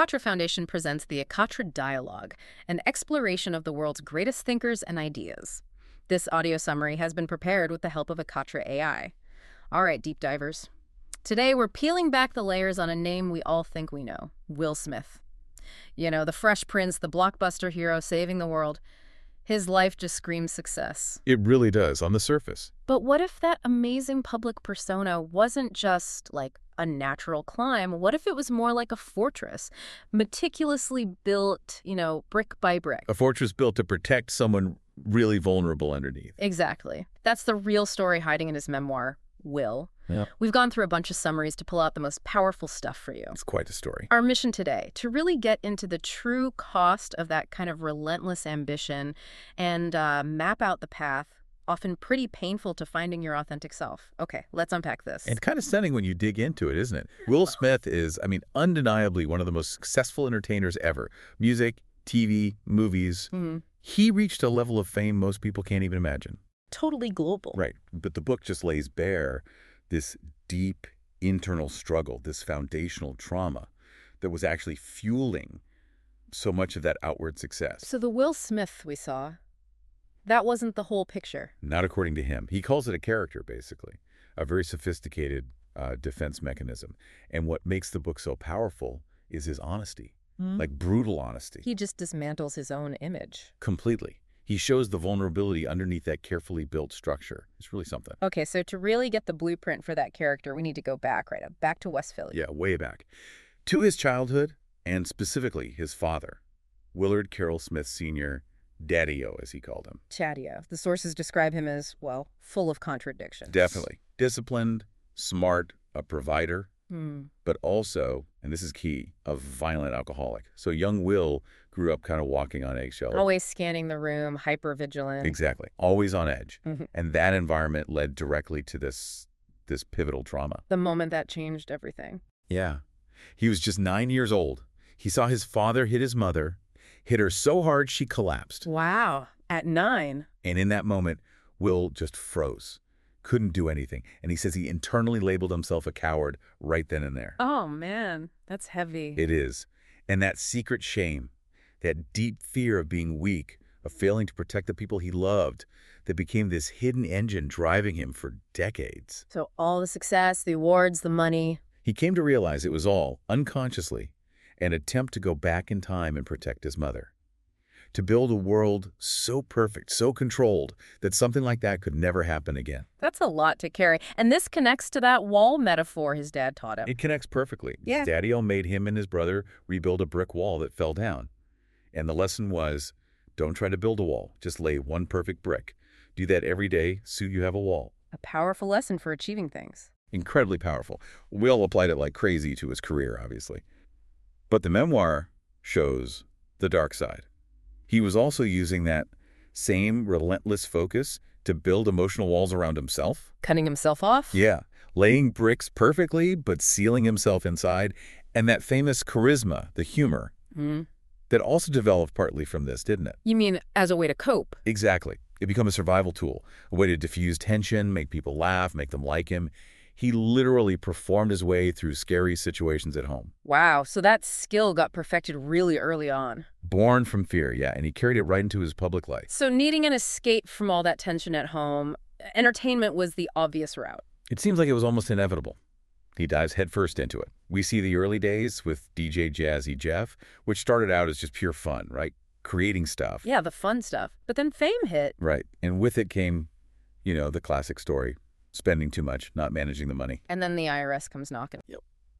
Ekatra Foundation presents the Ekatra Dialogue, an exploration of the world's greatest thinkers and ideas. This audio summary has been prepared with the help of Ekatra AI. All right, deep divers. Today, we're peeling back the layers on a name we all think we know, Will Smith. You know, the Fresh Prince, the blockbuster hero saving the world. His life just screams success. It really does, on the surface. But what if that amazing public persona wasn't just, like, a natural climb? What if it was more like a fortress, meticulously built, brick by brick? A fortress built to protect someone really vulnerable underneath. Exactly. That's the real story hiding in his memoir, Will. Yeah. We've gone through a bunch of summaries to pull out the most powerful stuff for you. It's quite a story. Our mission today, to really get into the true cost of that kind of relentless ambition and map out the path, often pretty painful to finding your authentic self. Okay, let's unpack this. And kind of stunning when you dig into it, isn't it? Will Smith is, undeniably one of the most successful entertainers ever. Music, TV, movies. Mm-hmm. He reached a level of fame most people can't even imagine. Totally global. Right. But the book just lays bare this deep internal struggle, this foundational trauma that was actually fueling so much of that outward success. So the Will Smith we saw, that wasn't the whole picture. Not according to him. He calls it a character, basically, a very sophisticated defense mechanism. And what makes the book so powerful is his honesty, like brutal honesty. He just dismantles his own image. Completely. He shows the vulnerability underneath that carefully built structure. It's really something. Okay, so to really get the blueprint for that character, we need to go back, right? Back to West Philly. Yeah, way back. To his childhood, and specifically his father, Willard Carroll Smith Sr., Daddy-O, as he called him. Daddy-O. The sources describe him as, well, full of contradictions. Definitely. Disciplined, smart, a provider, but also, and this is key, a violent alcoholic. So young Will grew up kind of walking on eggshells. Always scanning the room, hyper-vigilant. Exactly. Always on edge. And that environment led directly to this pivotal trauma. The moment that changed everything. Yeah. He was just 9 years old. He saw his father hit his mother, hit her so hard she collapsed. Wow. At 9. And in that moment, Will just froze. Couldn't do anything. And he says he internally labeled himself a coward right then and there. Oh, man. That's heavy. It is. And that secret shame, that deep fear of being weak, of failing to protect the people he loved, that became this hidden engine driving him for decades. So all the success, the awards, the money. He came to realize it was all, unconsciously, an attempt to go back in time and protect his mother. To build a world so perfect, so controlled, that something like that could never happen again. That's a lot to carry. And this connects to that wall metaphor his dad taught him. It connects perfectly. Yeah. Daddy-O made him and his brother rebuild a brick wall that fell down. And the lesson was, don't try to build a wall. Just lay one perfect brick. Do that every day, so you have a wall. A powerful lesson for achieving things. Incredibly powerful. Will applied it like crazy to his career, obviously. But the memoir shows the dark side. He was also using that same relentless focus to build emotional walls around himself. Cutting himself off? Yeah. Laying bricks perfectly, but sealing himself inside. And that famous charisma, the humor, that also developed partly from this, didn't it? You mean as a way to cope? Exactly. It became a survival tool, a way to diffuse tension, make people laugh, make them like him. He literally performed his way through scary situations at home. Wow, so that skill got perfected really early on. Born from fear, yeah, and he carried it right into his public life. So needing an escape from all that tension at home, entertainment was the obvious route. It seems like it was almost inevitable. He dives headfirst into it. We see the early days with DJ Jazzy Jeff, which started out as just pure fun, right? Creating stuff. Yeah, the fun stuff. But then fame hit. Right, and with it came, the classic story. Spending too much, not managing the money. And then the IRS comes knocking. Yep.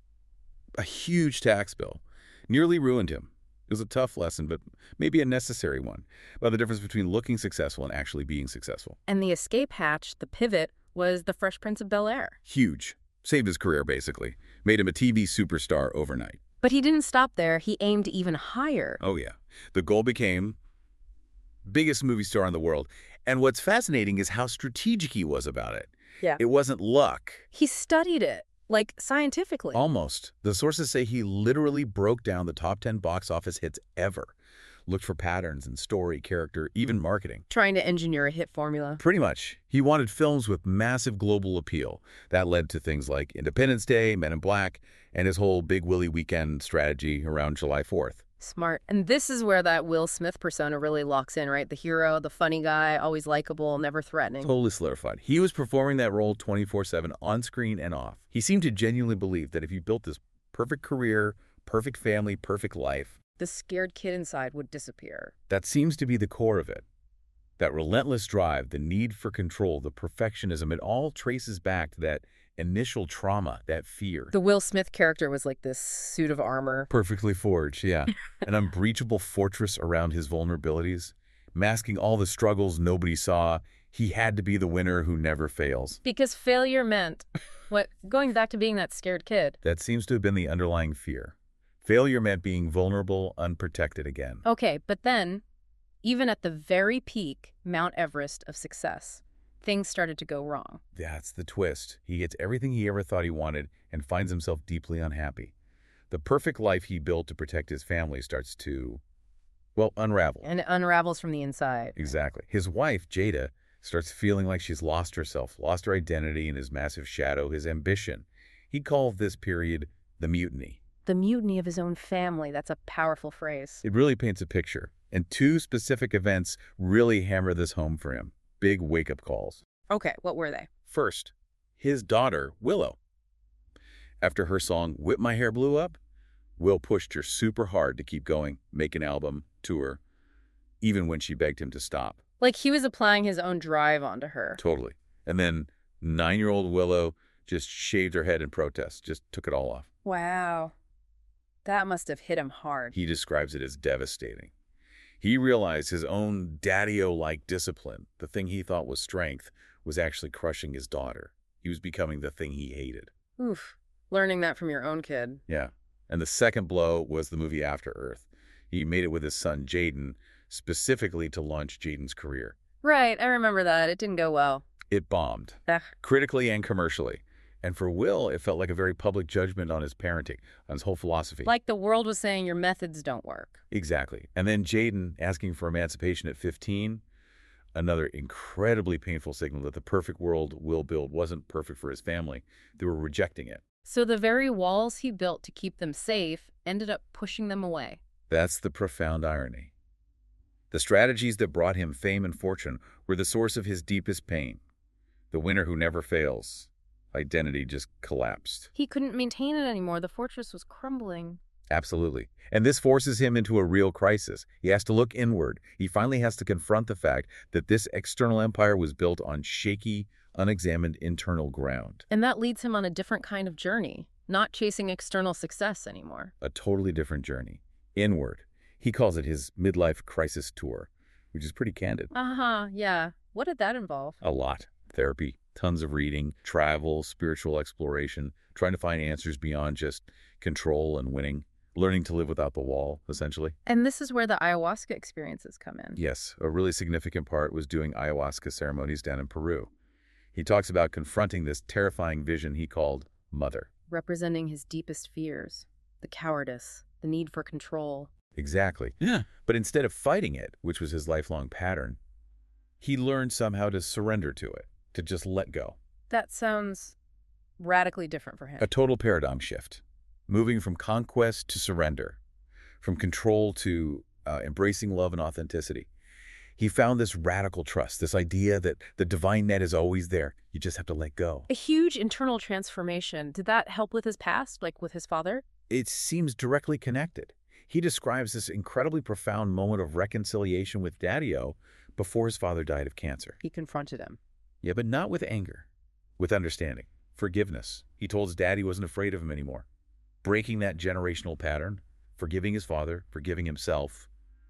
A huge tax bill nearly ruined him. It was a tough lesson, but maybe a necessary one, about the difference between looking successful and actually being successful. And the escape hatch, the pivot, was the Fresh Prince of Bel-Air. Huge. Saved his career, basically. Made him a TV superstar overnight. But he didn't stop there. He aimed even higher. Oh, yeah. The goal became biggest movie star in the world. And what's fascinating is how strategic he was about it. Yeah. It wasn't luck. He studied it, like scientifically. Almost. The sources say he literally broke down the top 10 box office hits ever. looked for patterns in story, character, even marketing. Trying to engineer a hit formula. Pretty much. He wanted films with massive global appeal. That led to things like Independence Day, Men in Black, and his whole Big Willie weekend strategy around July 4th. Smart. And this is where that Will Smith persona really locks in, right? The hero, the funny guy, always likable, never threatening. Totally solidified. He was performing that role 24/7 on screen and off. He seemed to genuinely believe that if you built this perfect career, perfect family, perfect life, The scared kid inside would disappear. that seems to be the core of it. That relentless drive, the need for control, the perfectionism, it all traces back to that initial trauma, that fear. The Will Smith character was like this suit of armor. Perfectly forged, yeah. An unbreachable fortress around his vulnerabilities, masking all the struggles nobody saw. He had to be the winner who never fails. Because failure meant, going back to being that scared kid. That seems to have been the underlying fear. Failure meant being vulnerable, unprotected again. Okay, but then, even at the very peak, Mount Everest of success, things started to go wrong. That's the twist. He gets everything he ever thought he wanted and finds himself deeply unhappy. The perfect life he built to protect his family starts to, well, unravel. And it unravels from the inside. Exactly. His wife, Jada, starts feeling like she's lost herself, lost her identity and his massive shadow, his ambition. He called this period the mutiny. The mutiny of his own family, that's a powerful phrase. It really paints a picture. And two specific events really hammer this home for him. Big wake-up calls. Okay, what were they? First, his daughter, Willow. After her song Whip My Hair blew up, Will pushed her super hard to keep going, make an album, tour, even when she begged him to stop. Like he was applying his own drive onto her. Totally. And then 9-year-old Willow just shaved her head in protest, just took it all off. Wow. That must have hit him hard. He describes it as devastating. He realized his own daddy-o-like discipline, the thing he thought was strength, was actually crushing his daughter. He was becoming the thing he hated. Oof. Learning that from your own kid. Yeah. And the second blow was the movie After Earth. He made it with his son, Jaden, specifically to launch Jaden's career. Right, I remember that. It didn't go well. It bombed, Ugh. critically and commercially. And for Will, it felt like a very public judgment on his parenting, on his whole philosophy. Like the world was saying your methods don't work. Exactly. And then Jaden asking for emancipation at 15, another incredibly painful signal that the perfect world Will build wasn't perfect for his family. They were rejecting it. So the very walls he built to keep them safe ended up pushing them away. That's the profound irony. The strategies that brought him fame and fortune were the source of his deepest pain. The winner who never fails. Identity just collapsed. He couldn't maintain it anymore. The fortress was crumbling. Absolutely. And this forces him into a real crisis. He has to look inward. He finally has to confront the fact that this external empire was built on shaky, unexamined internal ground. And that leads him on a different kind of journey, not chasing external success anymore. A totally different journey. Inward. He calls it his midlife crisis tour, which is pretty candid. Yeah. What did that involve? A lot. Therapy, tons of reading, travel, spiritual exploration, trying to find answers beyond just control and winning, learning to live without the wall, essentially. And this is where the ayahuasca experiences come in. Yes, a really significant part was doing ayahuasca ceremonies down in Peru. He talks about confronting this terrifying vision he called Mother. Representing his deepest fears, the cowardice, the need for control. Exactly. Yeah. But instead of fighting it, which was his lifelong pattern, he learned somehow to surrender to it, to just let go. That sounds radically different for him. A total paradigm shift, moving from conquest to surrender, from control to embracing love and authenticity. He found this radical trust, this idea that the divine net is always there. You just have to let go. A huge internal transformation. Did that help with his past, like with his father? It seems directly connected. He describes this incredibly profound moment of reconciliation with Daddy-O before his father died of cancer. He confronted him. Yeah, but not with anger, with understanding, forgiveness. He told his dad he wasn't afraid of him anymore. Breaking that generational pattern, forgiving his father, forgiving himself.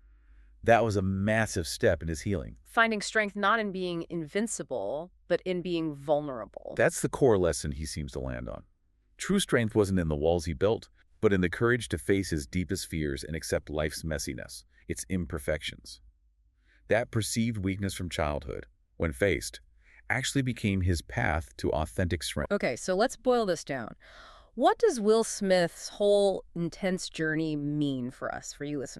That was a massive step in his healing. Finding strength not in being invincible, but in being vulnerable. That's the core lesson he seems to land on. True strength wasn't in the walls he built, but in the courage to face his deepest fears and accept life's messiness, its imperfections. That perceived weakness from childhood, when faced, actually became his path to authentic strength. Okay, so let's boil this down. What does Will Smith's whole intense journey mean for us, for you listening?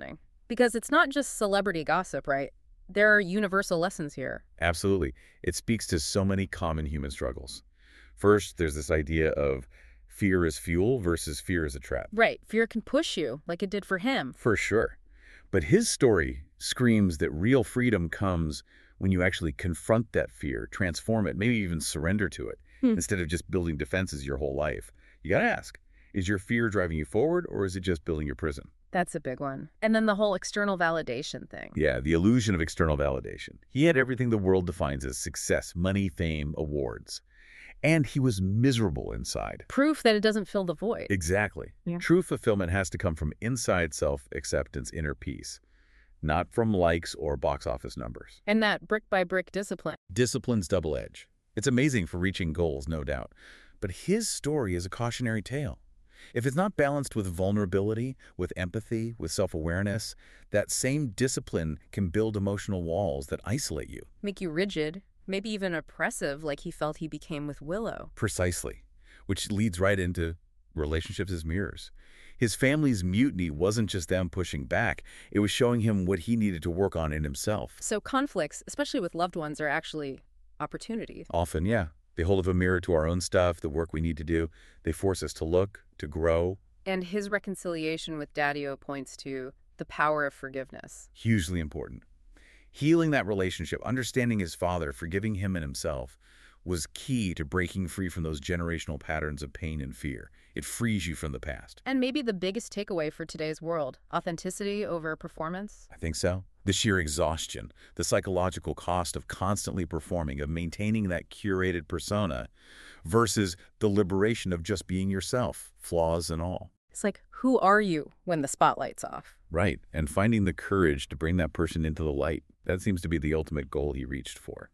Because it's not just celebrity gossip, right? There are universal lessons here. Absolutely. It speaks to so many common human struggles. First, there's this idea of fear as fuel versus fear as a trap. Right, fear can push you, like it did for him. For sure. But his story screams that real freedom comes when you actually confront that fear, transform it, maybe even surrender to it, instead of just building defenses your whole life. You gotta ask, is your fear driving you forward, or is it just building your prison? That's a big one. And then the whole external validation thing. Yeah, the illusion of external validation. He had everything the world defines as success, money, fame, awards. And he was miserable inside. Proof that it doesn't fill the void. Exactly. Yeah. True fulfillment has to come from inside self-acceptance, inner peace, not from likes or box office numbers. And that brick-by-brick discipline. Discipline's double edge. It's amazing for reaching goals, no doubt. But his story is a cautionary tale. If it's not balanced with vulnerability, with empathy, with self-awareness, that same discipline can build emotional walls that isolate you. Make you rigid, maybe even oppressive like he felt he became with Willow. Precisely. Which leads right into relationships as mirrors. His family's mutiny wasn't just them pushing back. It was showing him what he needed to work on in himself. So conflicts, especially with loved ones, are actually opportunities. Often, yeah. They hold up a mirror to our own stuff, the work we need to do. They force us to look, to grow. And his reconciliation with Daddy-O points to the power of forgiveness. Hugely important. Healing that relationship, understanding his father, forgiving him and himself, was key to breaking free from those generational patterns of pain and fear. It frees you from the past. And maybe the biggest takeaway for today's world, authenticity over performance. I think so. The sheer exhaustion, the psychological cost of constantly performing, of maintaining that curated persona, versus the liberation of just being yourself, flaws and all. It's like, who are you when the spotlight's off? Right, and finding the courage to bring that person into the light. That seems to be the ultimate goal he reached for.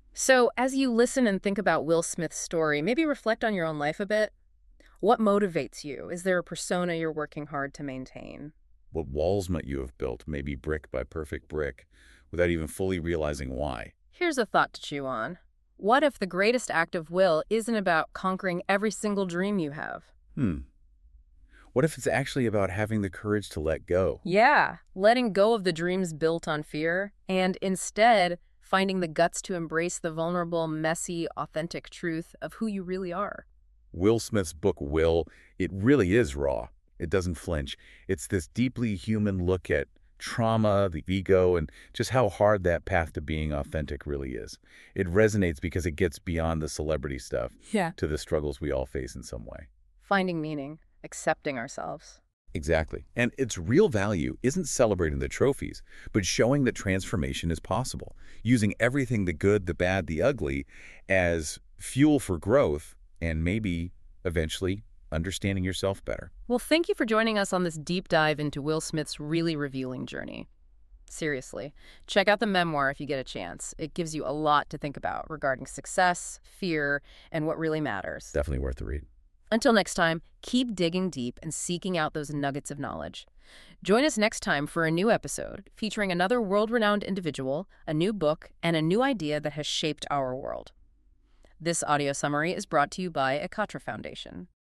So as you listen and think about Will Smith's story, maybe reflect on your own life a bit. What motivates you? Is there a persona you're working hard to maintain? What walls might you have built, maybe brick by perfect brick, without even fully realizing why? Here's a thought to chew on. What if the greatest act of will isn't about conquering every single dream you have? What if it's actually about having the courage to let go? Yeah, letting go of the dreams built on fear, and instead finding the guts to embrace the vulnerable, messy, authentic truth of who you really are. Will Smith's book, Will, it really is raw. It doesn't flinch. It's this deeply human look at trauma, the ego, and just how hard that path to being authentic really is. It resonates because it gets beyond the celebrity stuff to the struggles we all face in some way. Finding meaning, accepting ourselves. Exactly. And its real value isn't celebrating the trophies, but showing that transformation is possible, using everything, the good, the bad, the ugly, as fuel for growth and maybe eventually understanding yourself better. Well, thank you for joining us on this deep dive into Will Smith's really revealing journey. Seriously, check out the memoir if you get a chance. It gives you a lot to think about regarding success, fear, and what really matters. Definitely worth the read. Until next time, keep digging deep and seeking out those nuggets of knowledge. Join us next time for a new episode featuring another world-renowned individual, a new book, and a new idea that has shaped our world. This audio summary is brought to you by Ekatra Foundation.